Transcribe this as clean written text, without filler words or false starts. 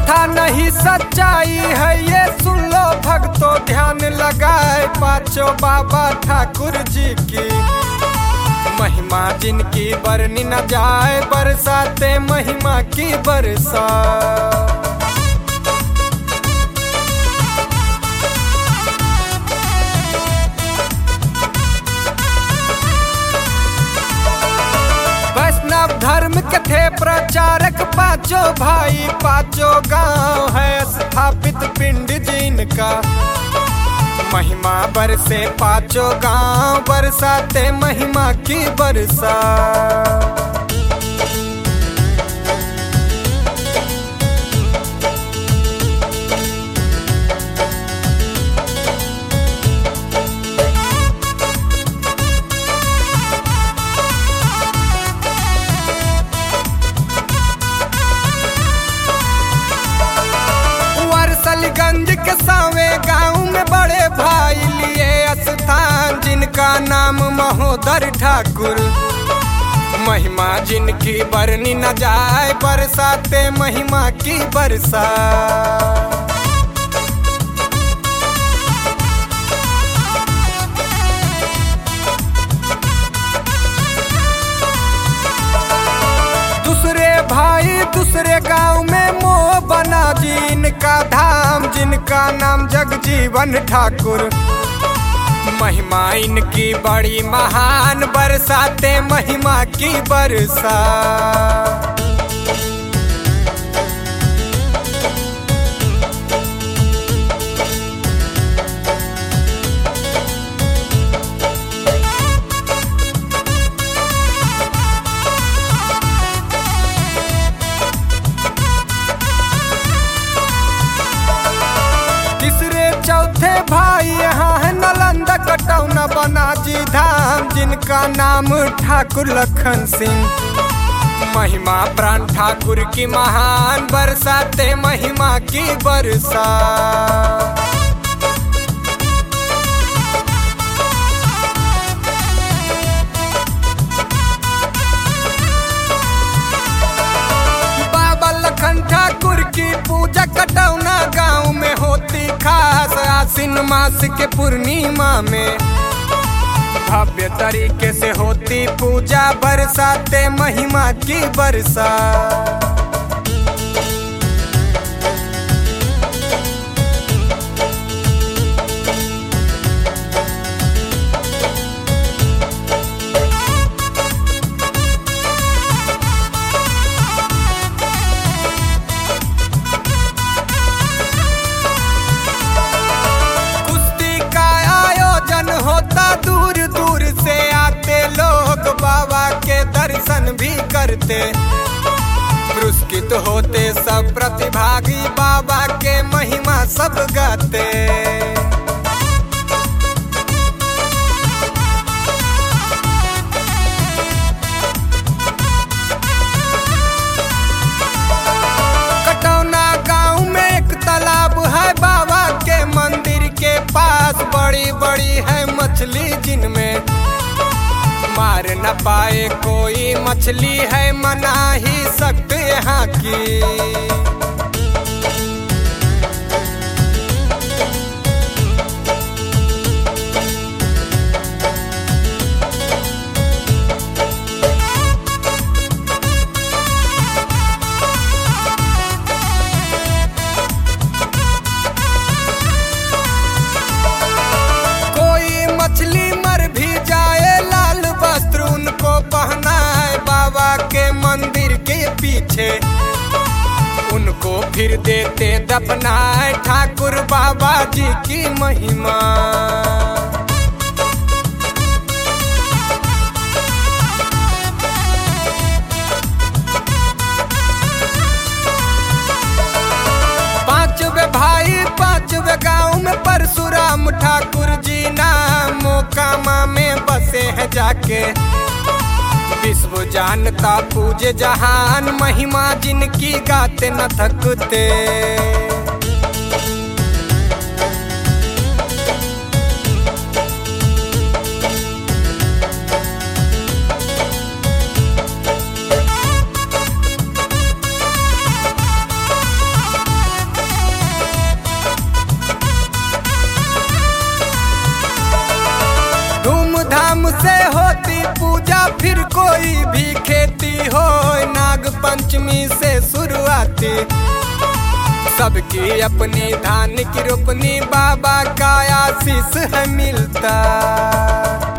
झूठा नहीं सच्चाई है ये, सुन लो भक्तों ध्यान लगाए। पांचों बाबा ठाकुर जी की महिमा जिनकी बरनी न जाए, बरसाते महिमा की बरसा। वैष्णव धर्म के थे प्रचारक पांचों भाई, पांचों गांव है स्थापित पिंड जिनका। महिमा बरसे पांचों गांव, बरसाते महिमा की बरसा। गंज के सावे गांव में बड़े भाई लिए स्थान, जिनका नाम महोदर ठाकुर। महिमा जिनकी बरनी न जाए, बरसाते महिमा की बरसा। दूसरे भाई दूसरे गांव में मोह बना जिनका धाम, जिनका नाम जगजीवन ठाकुर। महिमा इनकी बड़ी महान, बरसाते महिमा की बरसा। चौथे भाई यहाँ है नालंदा कटौना बनाजी धाम, जिनका नाम ठाकुर लखन सिंह। महिमा प्राण ठाकुर की महान, बरसाते महिमा की बरसा। बाबा लखन ठाकुर की पूजा कटौना गांव में होती खास, आसिन मास के पूर्णिमा में भव्य तरीके से होती पूजा, बरसाते महिमा की बरसा। दूर दूर से आते लोग बाबा के दर्शन भी करते, पुरस्कृत होते सब प्रतिभागी, बाबा के महिमा सब गाते। कटौना गांव में एक तालाब है बाबा के मंदिर के पास, बड़ी बड़ी है मछली जिनमें मार न पाए कोई, मछली है मना ही सकते यहाँ की। मछली मर भी जाए लाल वस्त्र उनको पहना है बाबा के मंदिर के पीछे, उनको फिर देते दफनाए ठाकुर बाबा जी की महिमा। पांचवे भाई पांचवे गांव में परशुराम ठाकुर जी नाम, मोकामा में बसे हैं जाके। विश्व जानता पूजे जहान, महिमा जिनकी गाते न थकते। धूम से होती पूजा फिर कोई भी खेती हो, नाग पंचमी से शुरुआती सबकी अपनी धान की रोपनी, बाबा का आशीष है मिलता।